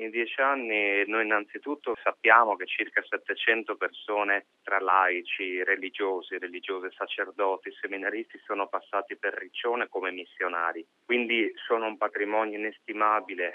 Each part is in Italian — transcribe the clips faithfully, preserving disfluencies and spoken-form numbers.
In dieci anni noi innanzitutto sappiamo che circa settecento persone tra laici, religiosi, religiose, sacerdoti, seminaristi sono passati per Riccione come missionari. Quindi sono un patrimonio inestimabile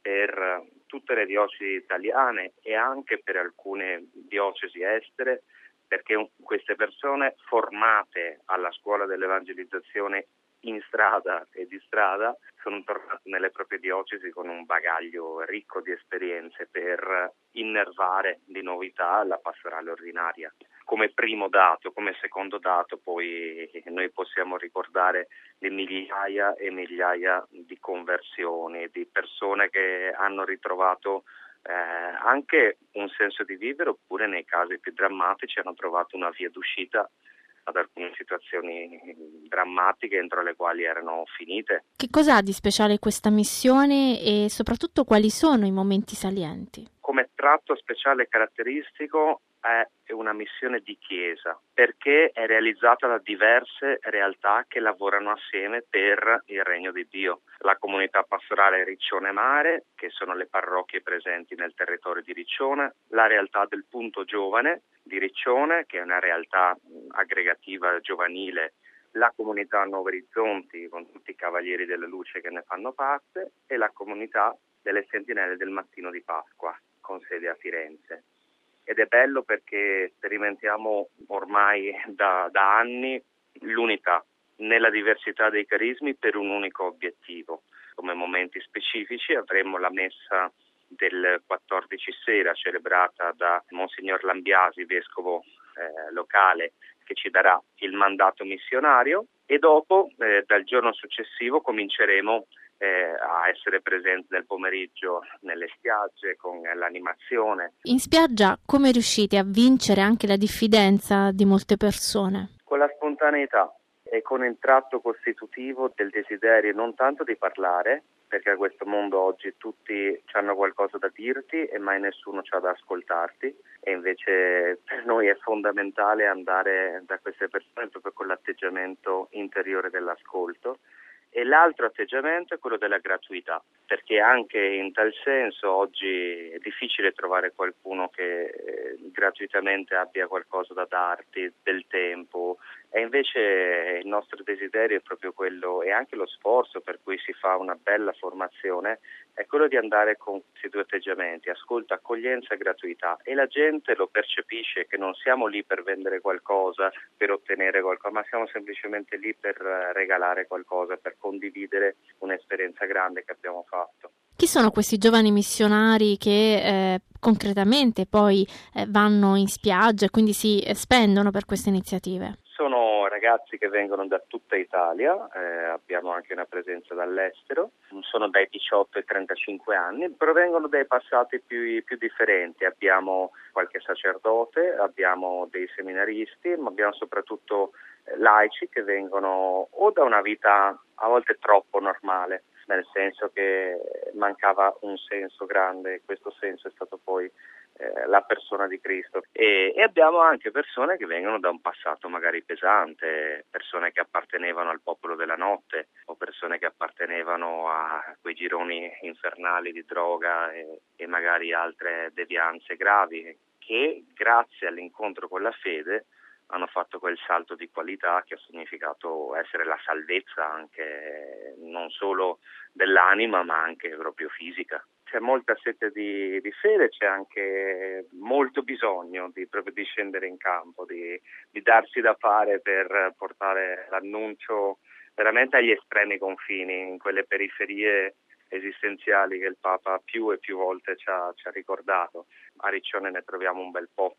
per tutte le diocesi italiane e anche per alcune diocesi estere, perché queste persone formate alla scuola dell'evangelizzazione in strada e di strada sono tornati nelle proprie diocesi con un bagaglio ricco di esperienze per innervare di novità la pastorale ordinaria. Come primo dato, come secondo dato, poi noi possiamo ricordare le migliaia e migliaia di conversioni, di persone che hanno ritrovato eh, anche un senso di vivere, oppure nei casi più drammatici hanno trovato una via d'uscita ad alcune situazioni drammatiche entro le quali erano finite. Che cosa ha di speciale questa missione e soprattutto quali sono i momenti salienti? Come tratto speciale caratteristico è una missione di chiesa, perché è realizzata da diverse realtà che lavorano assieme per il regno di Dio. La comunità pastorale Riccione Mare, che sono le parrocchie presenti nel territorio di Riccione, la realtà del Punto Giovane di Riccione, che è una realtà aggregativa giovanile, la comunità Nuovi Orizzonti con tutti i Cavalieri della Luce che ne fanno parte e la comunità delle Sentinelle del Mattino di Pasqua con sede a Firenze. Ed è bello perché sperimentiamo ormai da, da anni l'unità nella diversità dei carismi per un unico obiettivo. Come momenti specifici avremo la messa del quattordici sera celebrata da Monsignor Lambiasi, vescovo eh, locale, che ci darà il mandato missionario, e dopo eh, dal giorno successivo cominceremo eh, a essere presenti nel pomeriggio nelle spiagge con l'animazione. In spiaggia come riuscite a vincere anche la diffidenza di molte persone? Con la spontaneità e con il tratto costitutivo del desiderio non tanto di parlare, perché a questo mondo oggi tutti hanno qualcosa da dirti e mai nessuno c'ha da ascoltarti, e invece per noi è fondamentale andare da queste persone proprio con l'atteggiamento interiore dell'ascolto. E l'altro atteggiamento è quello della gratuità, perché anche in tal senso oggi è difficile trovare qualcuno che eh, gratuitamente abbia qualcosa da darti, del tempo, e invece il nostro desiderio è proprio quello, e anche lo sforzo per cui si fa una bella formazione, è quello di andare con questi due atteggiamenti, ascolto, accoglienza e gratuità, e la gente lo percepisce che non siamo lì per vendere qualcosa, per ottenere qualcosa, ma siamo semplicemente lì per regalare qualcosa, per condividere un'esperienza grande che abbiamo fatto. Chi sono questi giovani missionari che eh, concretamente poi eh, vanno in spiaggia e quindi si eh, spendono per queste iniziative? Sono ragazzi che vengono da tutta Italia, eh, abbiamo anche una presenza dall'estero, sono dai diciotto ai trentacinque anni, provengono dai passati più, più differenti, abbiamo qualche sacerdote, abbiamo dei seminaristi, ma abbiamo soprattutto laici che vengono o da una vita a volte troppo normale, nel senso che mancava un senso grande, e questo senso è stato poi eh, la persona di Cristo, e, e abbiamo anche persone che vengono da un passato magari pesante, persone che appartenevano al popolo della notte o persone che appartenevano a quei gironi infernali di droga e, e magari altre devianze gravi, che grazie all'incontro con la fede hanno fatto quel salto di qualità che ha significato essere la salvezza anche non solo dell'anima ma anche proprio fisica. C'è molta sete di, di fede, c'è anche molto bisogno di, proprio di scendere in campo, di, di darsi da fare per portare l'annuncio veramente agli estremi confini, in quelle periferie esistenziali che il Papa più e più volte ci ha, ci ha ricordato. A Riccione ne troviamo un bel po'.